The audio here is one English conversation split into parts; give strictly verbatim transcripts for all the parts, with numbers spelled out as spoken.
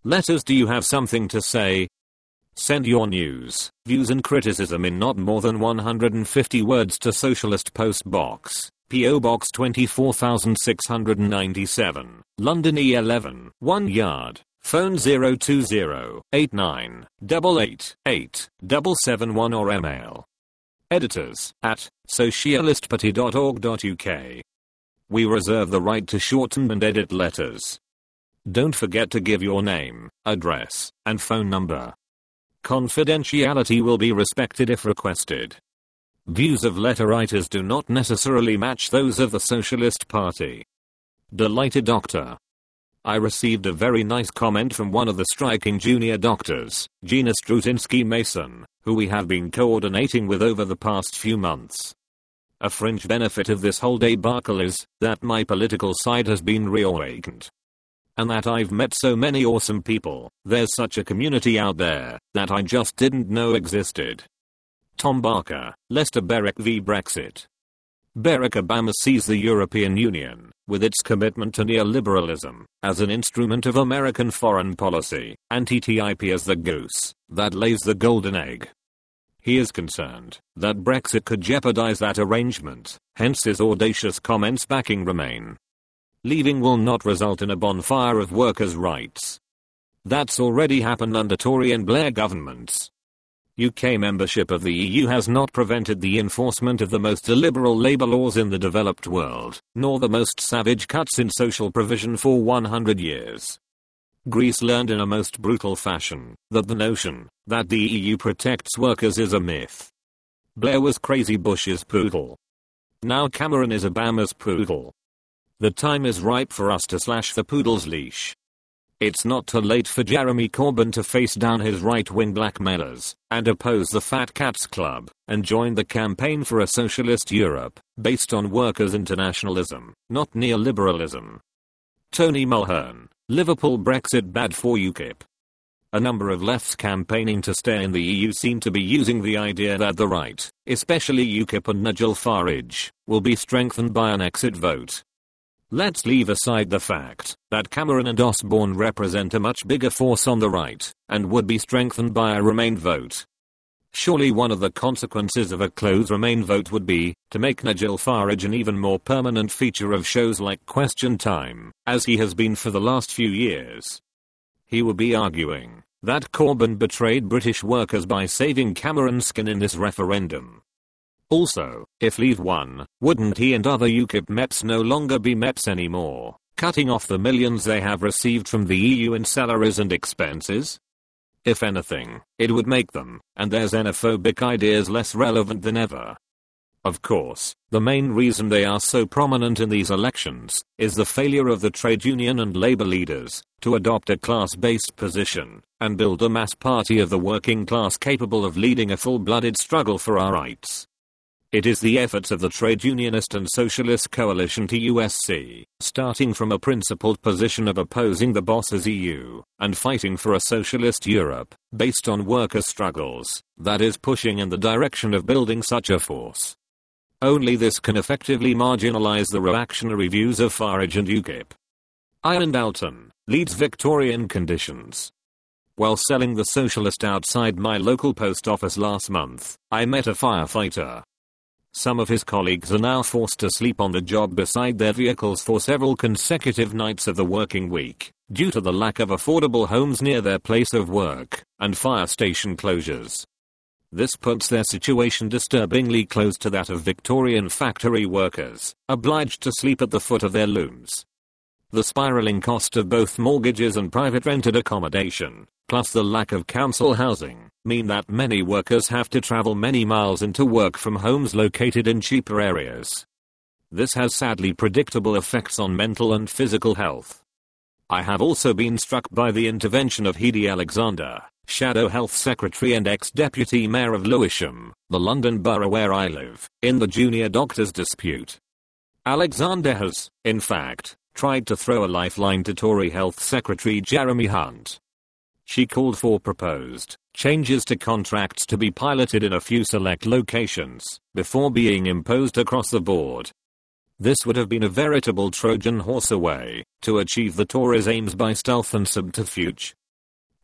Letters, do you have something to say? Send your news, views and criticism in not more than one hundred fifty words to Socialist Post Box, P O Box twenty-four thousand six hundred ninety-seven, London E eleven, one yard. Phone zero two zero, eight nine, eight eight, eight, seven seven one or email editors at socialistparty dot org dot U K. We reserve the right to shorten and edit letters. Don't forget to give your name, address, and phone number. Confidentiality will be respected if requested. Views of letter writers do not necessarily match those of the Socialist Party. Delighted Doctor. I received a very nice comment from one of the striking junior doctors, Gina Strutinsky Mason, who we have been coordinating with over the past few months. A fringe benefit of this whole debacle is that my political side has been reawakened. And that I've met so many awesome people. There's such a community out there that I just didn't know existed. Tom Barker, Lester Berwick v Brexit. Barack Obama sees the European Union, with its commitment to neoliberalism, as an instrument of American foreign policy, and T T I P as the goose that lays the golden egg. He is concerned that Brexit could jeopardize that arrangement, hence his audacious comments backing Remain. Leaving will not result in a bonfire of workers' rights. That's already happened under Tory and Blair governments. U K membership of the E U has not prevented the enforcement of the most illiberal labour laws in the developed world, nor the most savage cuts in social provision for one hundred years. Greece learned in a most brutal fashion that the notion that the E U protects workers is a myth. Blair was crazy Bush's poodle. Now Cameron is Obama's poodle. The time is ripe for us to slash the poodle's leash. It's not too late for Jeremy Corbyn to face down his right-wing blackmailers and oppose the Fat Cats Club and join the campaign for a socialist Europe based on workers' internationalism, not neoliberalism. Tony Mulhern, Liverpool Brexit bad for UKIP. A number of lefts campaigning to stay in the E U seem to be using the idea that the right, especially UKIP and Nigel Farage, will be strengthened by an exit vote. Let's leave aside the fact that Cameron and Osborne represent a much bigger force on the right, and would be strengthened by a Remain vote. Surely one of the consequences of a close Remain vote would be to make Nigel Farage an even more permanent feature of shows like Question Time, as he has been for the last few years. He would be arguing that Corbyn betrayed British workers by saving Cameron's skin in this referendum. Also, if Leave won, wouldn't he and other UKIP MEPs no longer be MEPs anymore, cutting off the millions they have received from the E U in salaries and expenses? If anything, it would make them, and their xenophobic ideas, less relevant than ever. Of course, the main reason they are so prominent in these elections is the failure of the trade union and labour leaders to adopt a class-based position and build a mass party of the working class capable of leading a full-blooded struggle for our rights. It is the efforts of the trade unionist and socialist coalition to U S C, starting from a principled position of opposing the boss's E U, and fighting for a socialist Europe, based on worker struggles, that is pushing in the direction of building such a force. Only this can effectively marginalize the reactionary views of Farage and UKIP. Ian Dalton, Leeds Victorian conditions. While selling the Socialist outside my local post office last month, I met a firefighter. Some of his colleagues are now forced to sleep on the job beside their vehicles for several consecutive nights of the working week, due to the lack of affordable homes near their place of work, and fire station closures. This puts their situation disturbingly close to that of Victorian factory workers, obliged to sleep at the foot of their looms. The spiraling cost of both mortgages and private rented accommodation, plus the lack of council housing, mean that many workers have to travel many miles into work from homes located in cheaper areas. This has sadly predictable effects on mental and physical health. I have also been struck by the intervention of Hedy Alexander, Shadow Health Secretary and ex-Deputy Mayor of Lewisham, the London borough where I live, in the junior doctors dispute. Alexander has, in fact, tried to throw a lifeline to Tory Health Secretary Jeremy Hunt. She called for proposed changes to contracts to be piloted in a few select locations before being imposed across the board. This would have been a veritable Trojan horse away to achieve the Tories' aims by stealth and subterfuge.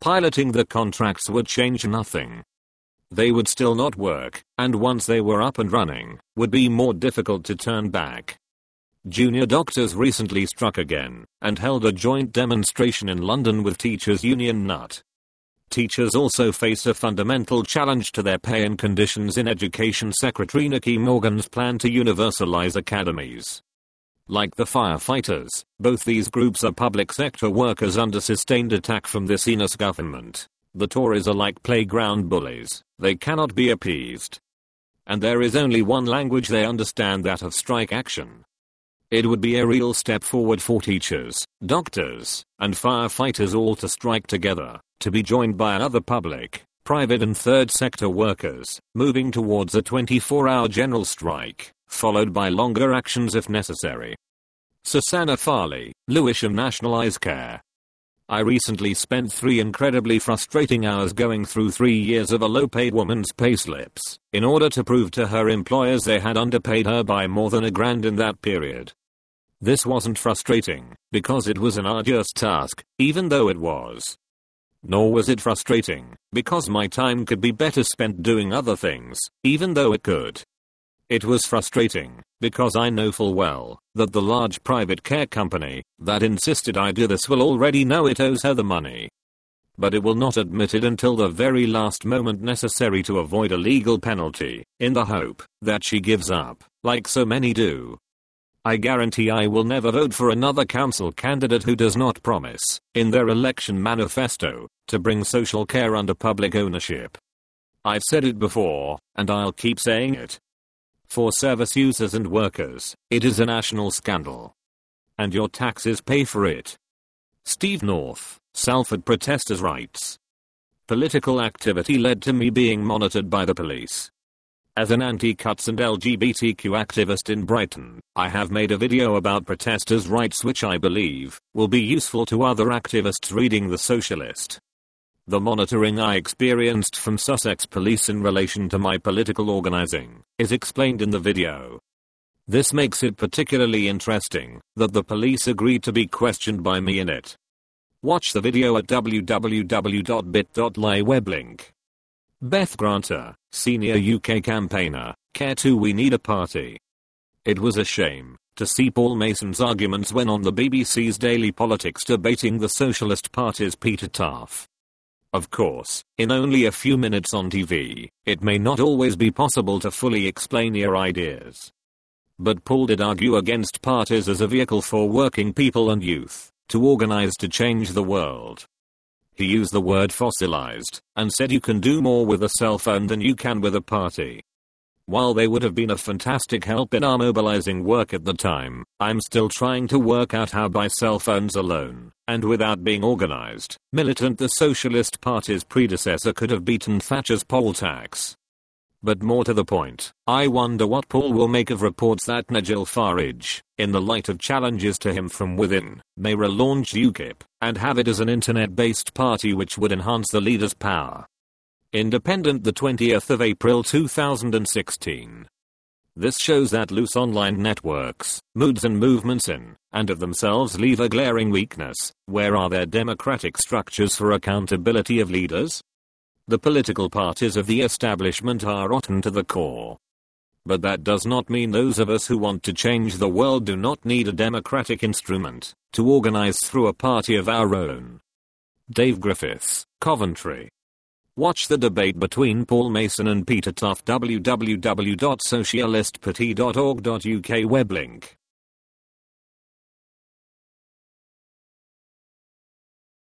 Piloting the contracts would change nothing. They would still not work, and once they were up and running, would be more difficult to turn back. Junior doctors recently struck again, and held a joint demonstration in London with Teachers Union N U T. Teachers also face a fundamental challenge to their pay and conditions in education. Secretary Nicky Morgan's plan to universalize academies. Like the firefighters, both these groups are public sector workers under sustained attack from this heinous government. The Tories are like playground bullies, they cannot be appeased. And there is only one language they understand, that of strike action. It would be a real step forward for teachers, doctors, and firefighters all to strike together, to be joined by other public, private and third sector workers, moving towards a twenty-four hour general strike, followed by longer actions if necessary. Susanna Farley, Lewisham Nationalise Care. I recently spent three incredibly frustrating hours going through three years of a low-paid woman's payslips, in order to prove to her employers they had underpaid her by more than a grand in that period. This wasn't frustrating, because it was an arduous task, even though it was. Nor was it frustrating, because my time could be better spent doing other things, even though it could. It was frustrating, because I know full well, that the large private care company, that insisted I do this will already know it owes her the money. But it will not admit it until the very last moment necessary to avoid a legal penalty, in the hope that she gives up, like so many do. I guarantee I will never vote for another council candidate who does not promise, in their election manifesto, to bring social care under public ownership. I've said it before, and I'll keep saying it. For service users and workers, it is a national scandal. And your taxes pay for it. Steve North, Salford protesters writes. Political activity led to me being monitored by the police. As an anti-cuts and L G B T Q activist in Brighton, I have made a video about protesters' rights which I believe will be useful to other activists reading The Socialist. The monitoring I experienced from Sussex police in relation to my political organizing is explained in the video. This makes it particularly interesting that the police agreed to be questioned by me in it. Watch the video at w w w dot bit dot l y weblink. Beth Granter, senior U K campaigner, Care two We Need a Party. It was a shame to see Paul Mason's arguments when on the B B C's Daily Politics debating the Socialist Party's Peter Taff. Of course, in only a few minutes on T V, it may not always be possible to fully explain your ideas. But Paul did argue against parties as a vehicle for working people and youth to organize to change the world. He used the word fossilized, and said you can do more with a cell phone than you can with a party. While they would have been a fantastic help in our mobilizing work at the time, I'm still trying to work out how by cell phones alone, and without being organized, militant the Socialist Party's predecessor could have beaten Thatcher's poll tax. But more to the point, I wonder what Paul will make of reports that Nigel Farage, in the light of challenges to him from within, may relaunch UKIP, and have it as an internet-based party which would enhance the leader's power. Independent, the twentieth of April two thousand sixteen. This shows that loose online networks, moods and movements in, and of themselves leave a glaring weakness. Where are their democratic structures for accountability of leaders? The political parties of the establishment are rotten to the core. But that does not mean those of us who want to change the world do not need a democratic instrument to organize through a party of our own. Dave Griffiths, Coventry. Watch the debate between Paul Mason and Peter Taff. w w w dot socialist party dot org dot u k weblink.